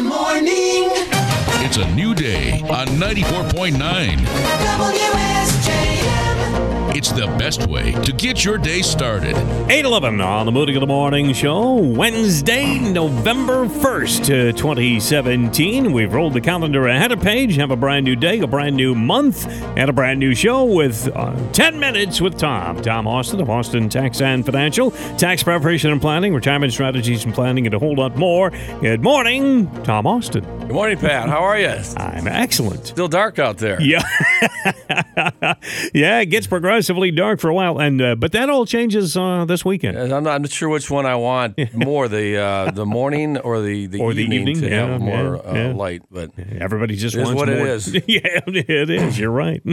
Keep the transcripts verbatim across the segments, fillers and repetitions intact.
the morning. It's a new day on ninety-four point nine. W S J M. It's the best way to get your day started. eight eleven on the Moody of the Morning Show, Wednesday, November first, uh, twenty seventeen. We've rolled the calendar ahead a page, have a brand new day, a brand new month, and a brand new show with uh, ten minutes with Tom. Tom Austin of Austin Tax and Financial, tax preparation and planning, retirement strategies and planning, and a whole lot more. Good morning, Tom Austin. Good morning, Pat. How are you? I'm excellent. Still dark out there. Yeah. Yeah, it gets progressively dark for a while, and uh, but that all changes uh, this weekend. And I'm not sure which one I want more, the uh, the morning or the, the Or the evening, evening, to yeah, have more yeah, uh, yeah. light. But Everybody just It is wants what it more. is. Yeah, it is. You're right.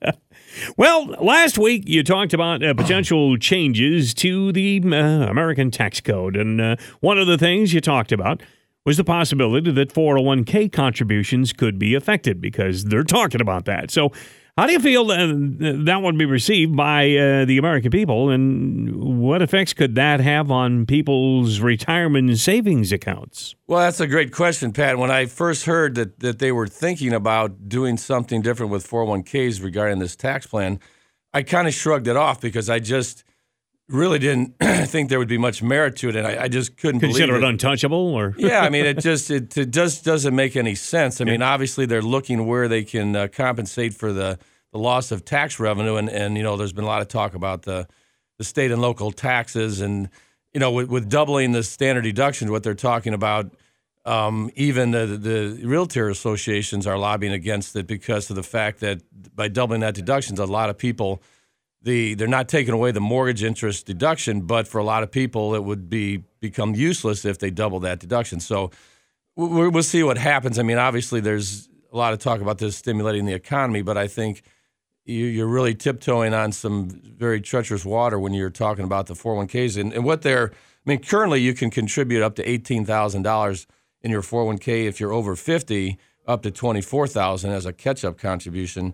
Well, last week you talked about uh, potential changes to the uh, American tax code, and uh, one of the things you talked about was the possibility that four oh one k contributions could be affected, because they're talking about that. So how do you feel that, that would be received by uh, the American people, and what effects could that have on people's retirement savings accounts? Well, that's a great question, Pat. When I first heard that, that they were thinking about doing something different with four oh one k's regarding this tax plan, I kind of shrugged it off because I just really didn't think there would be much merit to it, and I, I just couldn't Consider believe it it. untouchable, or Yeah, I mean, it just it, it just doesn't make any sense. I mean, obviously they're looking where they can uh, compensate for the, the loss of tax revenue, and, and you know, there's been a lot of talk about the the state and local taxes, and you know, with, with doubling the standard deduction, what they're talking about, um, even the, the realtor associations are lobbying against it because of the fact that by doubling that deductions, a lot of people. The, they're not taking away the mortgage interest deduction, but for a lot of people, it would be become useless if they double that deduction. So we'll, we'll see what happens. I mean, obviously, there's a lot of talk about this stimulating the economy, but I think you, you're really tiptoeing on some very treacherous water when you're talking about the four oh one k's. And, and what they're, I mean, currently you can contribute up to eighteen thousand dollars in your four oh one k if you're over fifty, up to twenty-four thousand dollars as a catch-up contribution.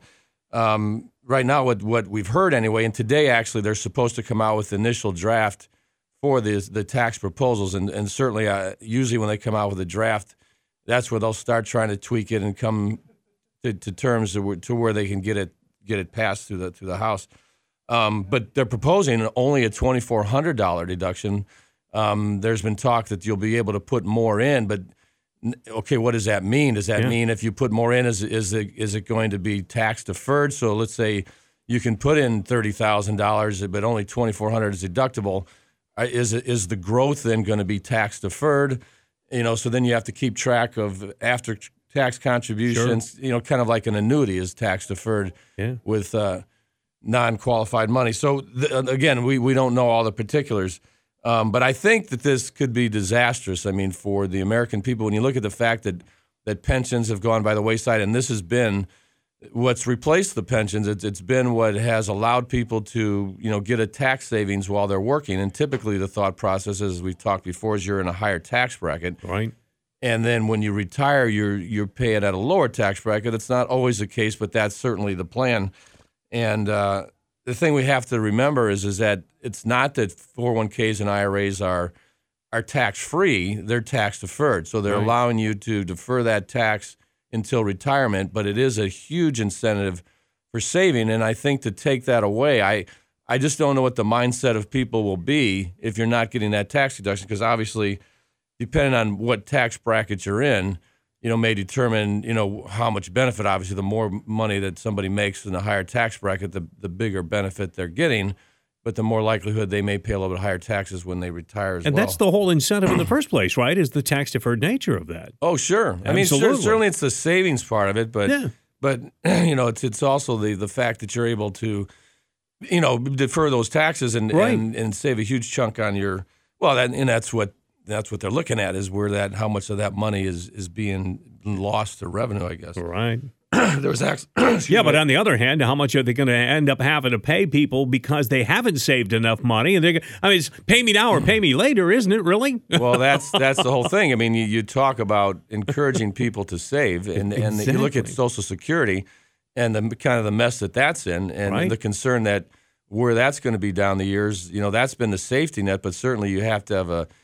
Um, right now, what what we've heard anyway, and today actually they're supposed to come out with the initial draft for the the tax proposals, and and certainly uh, usually when they come out with a draft, that's where they'll start trying to tweak it and come to, to terms to, to where they can get it get it passed through the through the House. Um, but they're proposing only a twenty-four hundred dollars deduction. Um, there's been talk that you'll be able to put more in, but okay, what does that mean? Does that Yeah. mean if you put more in, is is it is it going to be tax deferred? So let's say you can put in thirty thousand dollars, but only twenty-four hundred dollars is deductible. Uh, Is it, is the growth then going to be tax deferred? You know, so then you have to keep track of after tax contributions. You know, kind of like an annuity is tax deferred Yeah. with uh, non-qualified money. So th- again, we we don't know all the particulars. Um, but I think that this could be disastrous. I mean, for the American people, when you look at the fact that, that pensions have gone by the wayside, and this has been what's replaced the pensions. It's, it's been what has allowed people to, you know, get a tax savings while they're working. And typically, the thought process, as we've talked before, is you're in a higher tax bracket, right? and then when you retire, you're you're paying at a lower tax bracket. That's not always the case, but that's certainly the plan. And uh, the thing we have to remember is is that it's not that four oh one k's and I R As are are tax free; they're tax deferred. So they're Right. allowing you to defer that tax until retirement. But it is a huge incentive for saving, and I think to take that away, I I just don't know what the mindset of people will be if you're not getting that tax deduction, because obviously, depending on what tax bracket you're in, you know, may determine, you know, how much benefit. Obviously, the more money that somebody makes in a higher tax bracket, the the bigger benefit they're getting, but the more likelihood they may pay a little bit higher taxes when they retire as And well. that's the whole incentive in the first place, right? Is the tax deferred nature of that. Oh, sure. I mean, sure, Absolutely. certainly it's the savings part of it, but Yeah. but you know, it's it's also the the fact that you're able to, you know, defer those taxes and Right. and, and save a huge chunk on your well, that, and that's what. That's what they're looking at, is where that how much of that money is, is being lost to revenue, I guess. Right. there was actually Yeah, but on the other hand, how much are they going to end up having to pay people because they haven't saved enough money? And they, I mean, it's pay me now or pay me later, isn't it? Really? well, that's that's the whole thing. I mean, you, you talk about encouraging people to save, and and you look at Exactly. Social Security and the kind of the mess that that's in, and Right. the concern that where that's going to be down the years. You know, that's been the safety net, but certainly you have to have a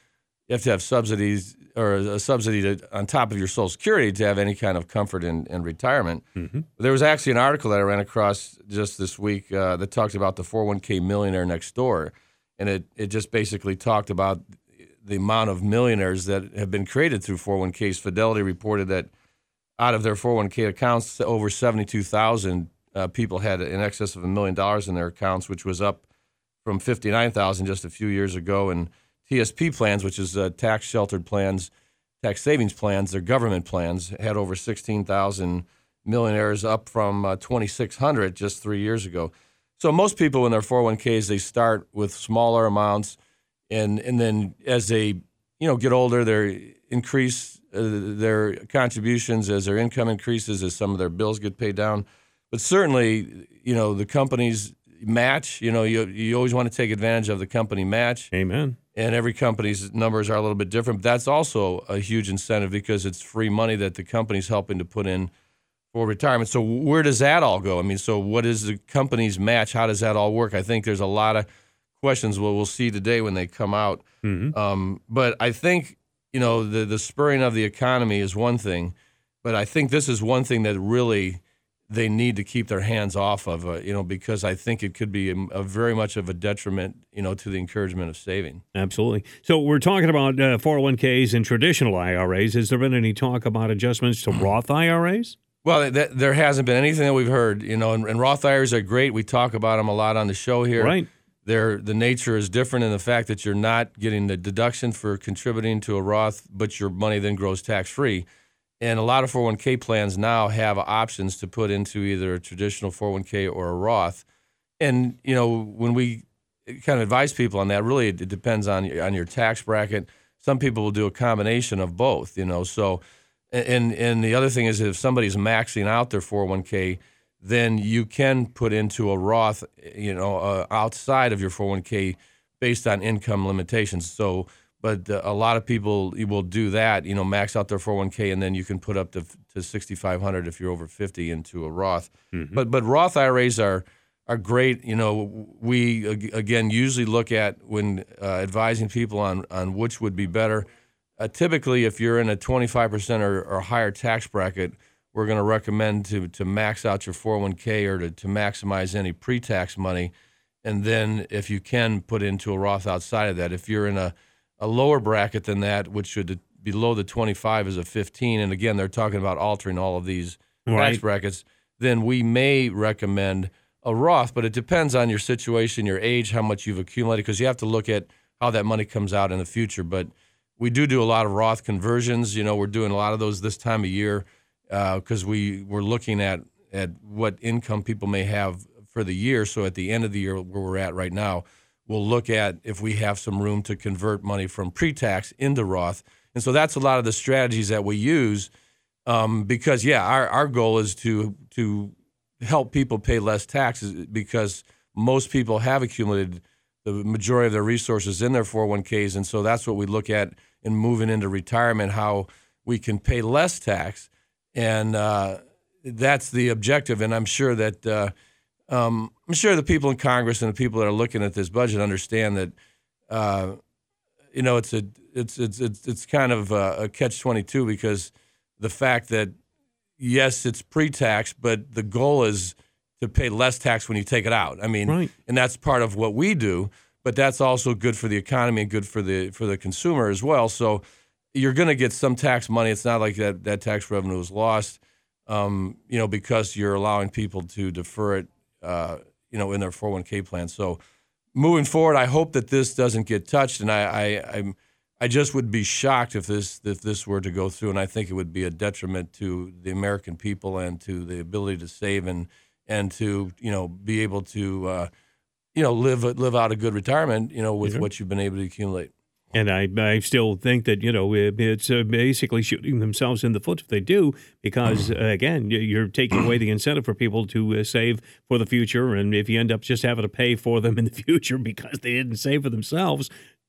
you have to have subsidies or a subsidy to, on top of your Social Security to have any kind of comfort in, in retirement. Mm-hmm. There was actually an article that I ran across just this week uh, that talked about the four oh one k millionaire next door, and it, it just basically talked about the amount of millionaires that have been created through four oh one k's. Fidelity reported that out of their four oh one k accounts, over seventy-two thousand uh, people had in excess of a million dollars in their accounts, which was up from fifty-nine thousand just a few years ago. And T S P plans, which is uh, tax sheltered plans, tax savings plans, their government plans, had over sixteen thousand millionaires, up from uh, twenty-six hundred just three years ago. So most people in their four oh one k's, they start with smaller amounts, and and then as they you know get older, they increase uh, their contributions as their income increases, as some of their bills get paid down. But certainly, you know, the companies match. You know, you you always want to take advantage of the company match. Amen. And every company's numbers are a little bit different. But that's also a huge incentive because it's free money that the company's helping to put in for retirement. So where does that all go? I mean, so what is the company's match? How does that all work? I think there's a lot of questions we'll, we'll see today when they come out. Mm-hmm. Um, but I think, you know, the, the spurring of the economy is one thing. But I think this is one thing that really they need to keep their hands off of, uh, you know, because I think it could be a, a very much of a detriment, you know, to the encouragement of saving. Absolutely. So we're talking about uh, four oh one k's and traditional I R As. Has there been any talk about adjustments to Roth I R As? Well, th- there hasn't been anything that we've heard, you know, and, and Roth I R As are great. We talk about them a lot on the show here. Right. They're, the nature is different in the fact that you're not getting the deduction for contributing to a Roth, but your money then grows tax-free. And a lot of four oh one k plans now have options to put into either a traditional four oh one k or a Roth. And, you know, when we kind of advise people on that, really it depends on, on your tax bracket. Some people will do a combination of both, you know. So, and and the other thing is if somebody's maxing out their four oh one k, then you can put into a Roth, you know, uh, outside of your four oh one k based on income limitations. So, But uh, a lot of people will do that, you know, max out their four oh one k, and then you can put up to to sixty-five hundred if you're over fifty into a Roth. Mm-hmm. But but Roth I R As are are great. You know, we again usually look at when uh, advising people on on which would be better. Uh, typically, if you're in a twenty-five percent or, or higher tax bracket, we're going to recommend to to max out your four oh one k or to, to maximize any pre-tax money, and then if you can put into a Roth outside of that. If you're in a A lower bracket than that, which should below the twenty-five is a fifteen, and again, they're talking about altering all of these right. tax brackets, then we may recommend a Roth, but it depends on your situation, your age, how much you've accumulated, because you have to look at how that money comes out in the future. But we do do a lot of Roth conversions. You know, we're doing a lot of those this time of year because uh, we, we're looking at, at what income people may have for the year. So at the end of the year, where we're at right now, we'll look at if we have some room to convert money from pre-tax into Roth. And so that's a lot of the strategies that we use um, because, yeah, our, our goal is to to help people pay less taxes because most people have accumulated the majority of their resources in their four oh one k's. And so that's what we look at in moving into retirement, how we can pay less tax. And uh, that's the objective. And I'm sure that uh, – Um, I'm sure the people in Congress and the people that are looking at this budget understand that, uh, you know, it's a it's it's it's it's kind of a, a catch twenty-two because the fact that yes, it's pre-tax, but the goal is to pay less tax when you take it out. I mean, right. And that's part of what we do, but that's also good for the economy and good for the for the consumer as well. So you're going to get some tax money. It's not like that that tax revenue is lost, um, you know, because you're allowing people to defer it. Uh, you know, in their four oh one k plan. So moving forward, I hope that this doesn't get touched, and I, I, I'm, I just would be shocked if this if this were to go through, and I think it would be a detriment to the American people and to the ability to save and and to you know be able to uh, you know live live out a good retirement, you know, with mm-hmm. what you've been able to accumulate. And I, I still think that, you know, it's uh, basically shooting themselves in the foot if they do, because, uh, again, you're taking away the incentive for people to uh, save for the future. And if you end up just having to pay for them in the future because they didn't save for themselves,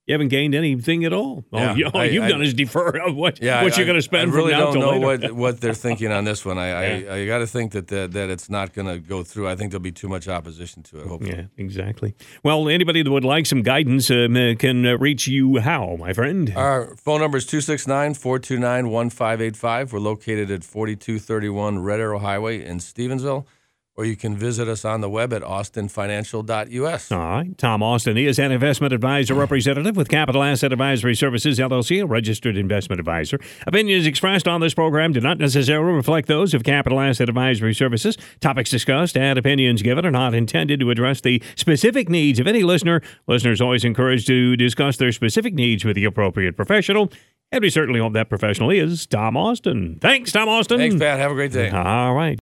you haven't gained anything at all. All, Yeah, you, all I- you've I- done is defer what, Yeah, what I- you're going to spend I really from now don't till know later. what what they're thinking on this one. I I, I got to think that, that that it's not going to go through. I think there'll be too much opposition to it. Hopefully. Yeah, exactly. Well, anybody that would like some guidance um, uh, can uh, reach you how, my friend? Our phone number is two six nine, four two nine, one five eight five. We're located at forty-two thirty-one Red Arrow Highway in Stevensville. Or you can visit us on the web at austin financial dot u s. All right. Tom Austin, he is an investment advisor representative with Capital Asset Advisory Services, L L C, a registered investment advisor. Opinions expressed on this program do not necessarily reflect those of Capital Asset Advisory Services. Topics discussed and opinions given are not intended to address the specific needs of any listener. Listeners are always encouraged to discuss their specific needs with the appropriate professional. And we certainly hope that professional is Tom Austin. Thanks, Tom Austin. Thanks, Pat. Have a great day. All right.